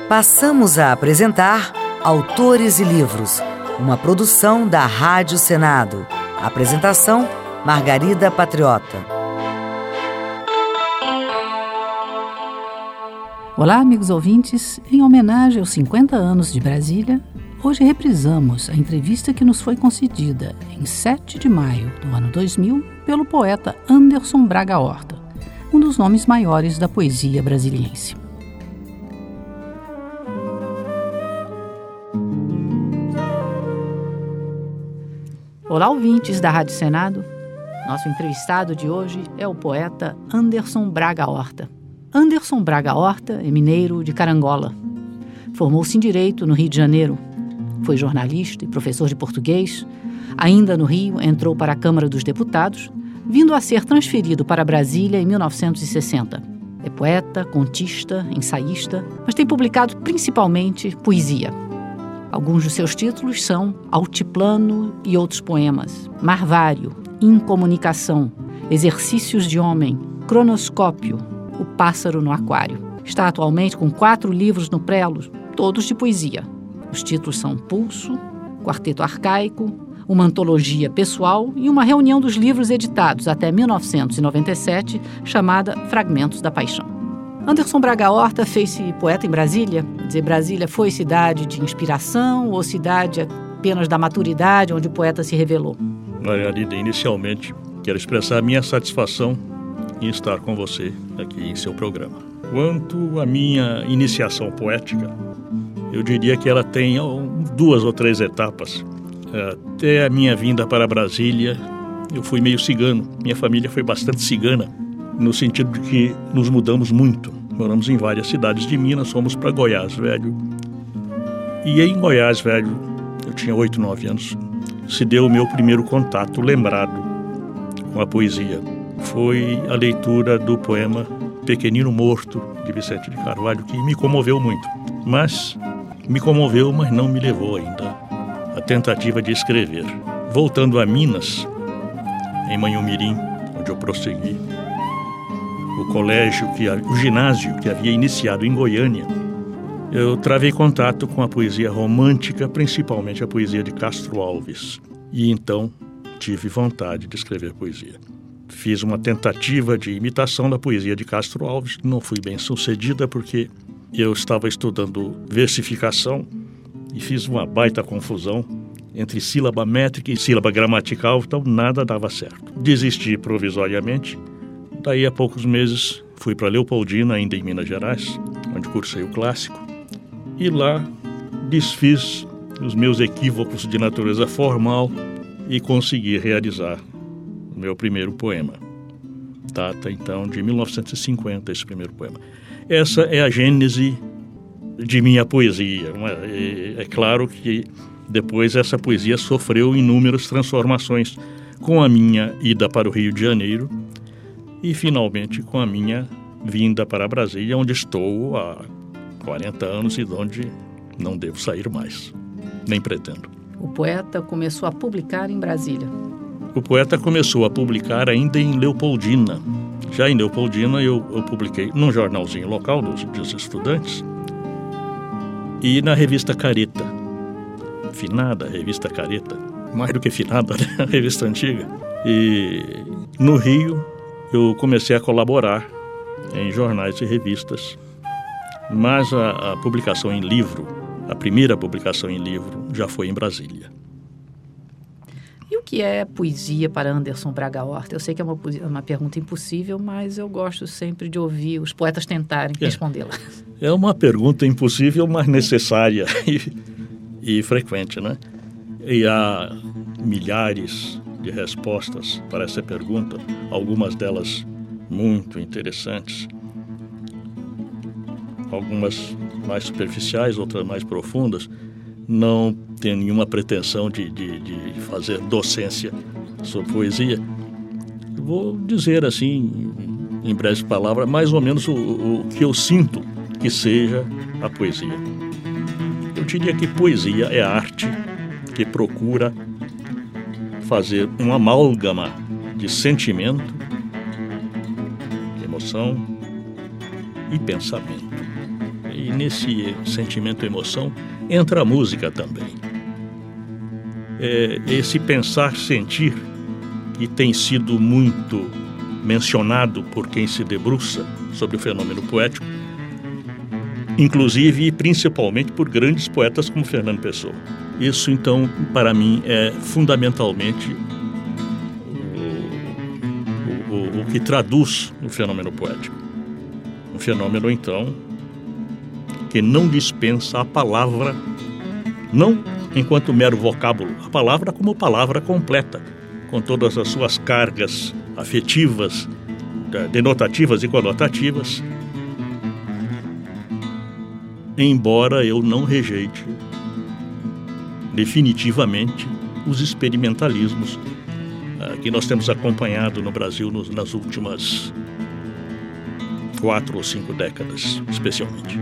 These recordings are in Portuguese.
Passamos a apresentar Autores e Livros, uma produção da Rádio Senado. Apresentação, Margarida Patriota. Olá, amigos ouvintes. Em homenagem aos 50 anos de Brasília, hoje reprisamos a entrevista que nos foi concedida em 7 de maio do ano 2000 pelo poeta Anderson Braga Horta, um dos nomes maiores da poesia brasiliense. Olá, ouvintes da Rádio Senado. Nosso entrevistado de hoje é o poeta Anderson Braga Horta. Anderson Braga Horta é mineiro de Carangola. Formou-se em Direito no Rio de Janeiro. Foi jornalista e professor de português. Ainda no Rio, entrou para a Câmara dos Deputados, vindo a ser transferido para Brasília em 1960. É poeta, contista, ensaísta, mas tem publicado principalmente poesia. Alguns dos seus títulos são Altiplano e Outros Poemas, Marvário, Incomunicação, Exercícios de Homem, Cronoscópio, O Pássaro no Aquário. Está atualmente com 4 livros no prelo, todos de poesia. Os títulos são Pulso, Quarteto Arcaico, uma antologia pessoal e uma reunião dos livros editados até 1997, chamada Fragmentos da Paixão. Anderson Braga Horta fez-se poeta em Brasília. Quer dizer, Brasília foi cidade de inspiração ou cidade apenas da maturidade onde o poeta se revelou? Margarida, inicialmente, quero expressar a minha satisfação em estar com você aqui em seu programa. Quanto à minha iniciação poética, eu diria que ela tem 2 ou 3 etapas. Até a minha vinda para Brasília, eu fui meio cigano. Minha família foi bastante cigana, no sentido de que nos mudamos muito. Moramos em várias cidades de Minas, fomos para Goiás Velho. E em Goiás Velho, eu tinha 8, 9 anos, se deu o meu primeiro contato lembrado com a poesia. Foi a leitura do poema Pequenino Morto, de Vicente de Carvalho, que me comoveu muito. Mas não me levou ainda à tentativa de escrever. Voltando a Minas, em Manhumirim, onde eu prossegui, o ginásio que havia iniciado em Goiânia, eu travei contato com a poesia romântica, principalmente a poesia de Castro Alves. E então tive vontade de escrever poesia. Fiz uma tentativa de imitação da poesia de Castro Alves, que não fui bem sucedida porque eu estava estudando versificação e fiz uma baita confusão entre sílaba métrica e sílaba gramatical, então nada dava certo. Desisti provisoriamente. Daí a poucos meses fui para Leopoldina, ainda em Minas Gerais, onde cursei o clássico, e lá desfiz os meus equívocos de natureza formal e consegui realizar o meu primeiro poema. Data então de 1950 esse primeiro poema. Essa é a gênese de minha poesia. É claro que depois essa poesia sofreu inúmeras transformações com a minha ida para o Rio de Janeiro e finalmente com a minha vinda para Brasília, onde estou há 40 anos e de onde não devo sair mais, nem pretendo. O poeta começou a publicar em Brasília. O poeta começou a publicar ainda em Leopoldina. Já em Leopoldina eu publiquei num jornalzinho local dos estudantes e na revista Careta, finada revista Careta, mais do que finada, né? A revista antiga. E no Rio eu comecei a colaborar em jornais e revistas, mas a publicação em livro, a primeira publicação em livro, já foi em Brasília. E o que é poesia para Anderson Braga Horta? Eu sei que é uma pergunta impossível, mas eu gosto sempre de ouvir os poetas tentarem respondê-la. É uma pergunta impossível, mas necessária e frequente, né? E há milhares de respostas para essa pergunta, algumas delas muito interessantes, algumas mais superficiais, outras mais profundas. Não tenho nenhuma pretensão de fazer docência sobre poesia. Vou dizer assim, em breves palavras, mais ou menos o que eu sinto que seja a poesia. Eu diria que poesia é a arte que procura fazer um amálgama de sentimento, emoção e pensamento. e nesse sentimento e emoção entra a música também. Esse pensar, sentir, que tem sido muito mencionado por quem se debruça sobre o fenômeno poético, inclusive e principalmente por grandes poetas como Fernando Pessoa. Isso, então, para mim, é fundamentalmente o que traduz o fenômeno poético. Um fenômeno, então, que não dispensa a palavra, não enquanto mero vocábulo, a palavra como palavra completa, com todas as suas cargas afetivas, denotativas e conotativas, embora eu não rejeite definitivamente os experimentalismos que nós temos acompanhado no Brasil nas últimas 4 ou 5 décadas, especialmente.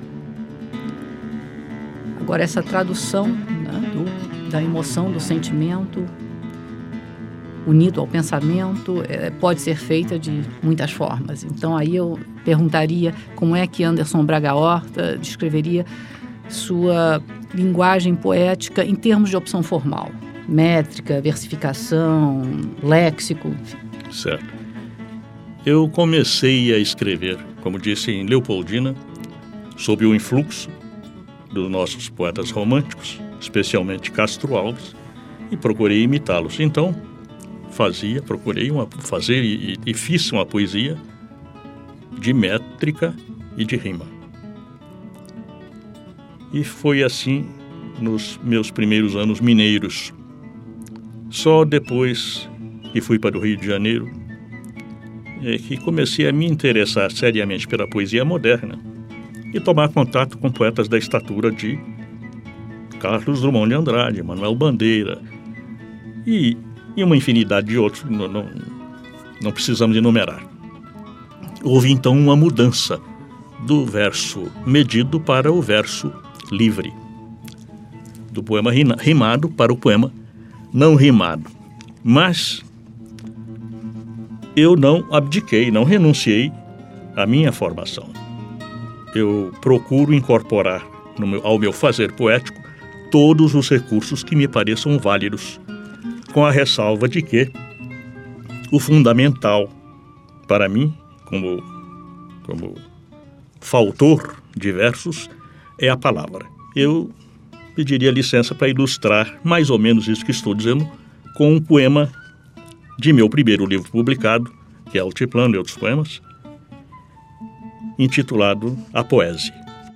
Agora, essa tradução, né, da emoção, do sentimento, unido ao pensamento, pode ser feita de muitas formas. Então, aí eu perguntaria como é que Anderson Braga Horta descreveria sua linguagem poética em termos de opção formal. Métrica, versificação, léxico. Certo. Eu comecei a escrever, como disse, em Leopoldina, sob o influxo dos nossos poetas românticos, especialmente Castro Alves, e procurei imitá-los. Então, procurei fazer e fiz uma poesia de métrica e de rima. E foi assim nos meus primeiros anos mineiros. Só depois que fui para o Rio de Janeiro é que comecei a me interessar seriamente pela poesia moderna e tomar contato com poetas da estatura de Carlos Drummond de Andrade, Manuel Bandeira e uma infinidade de outros, não precisamos enumerar. Houve então uma mudança do verso medido para o verso livre, do poema rimado para o poema não rimado. Mas eu não abdiquei, não renunciei à minha formação. Eu procuro incorporar ao meu fazer poético todos os recursos que me pareçam válidos, com a ressalva de que o fundamental para mim, como fautor de versos, é a palavra. Eu pediria licença para ilustrar mais ou menos isso que estou dizendo com um poema de meu primeiro livro publicado, que é Altiplano e Outros Poemas, intitulado A Poese.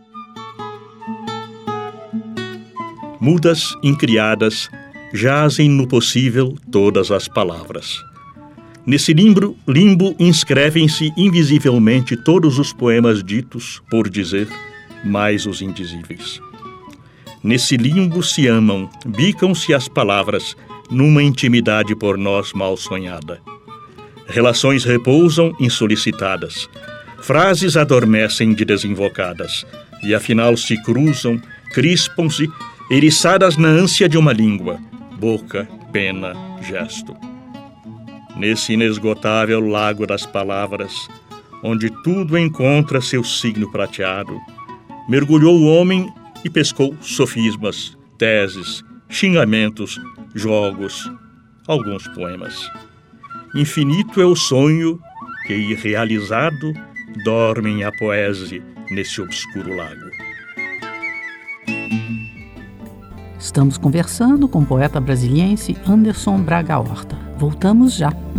Mudas, incriadas, jazem no possível todas as palavras. Nesse limbo inscrevem-se invisivelmente todos os poemas ditos por dizer, mais os indizíveis. Nesse limbo se amam, bicam-se as palavras, numa intimidade por nós mal sonhada. Relações repousam insolicitadas, frases adormecem de desinvocadas, e afinal se cruzam, crispam-se, eriçadas na ânsia de uma língua, boca, pena, gesto. Nesse inesgotável lago das palavras, onde tudo encontra seu signo prateado, mergulhou o homem e pescou sofismas, teses, xingamentos, jogos, alguns poemas. Infinito é o sonho que, irrealizado, dorme a poese nesse obscuro lago. Estamos conversando com o poeta brasiliense Anderson Braga Horta. Voltamos já.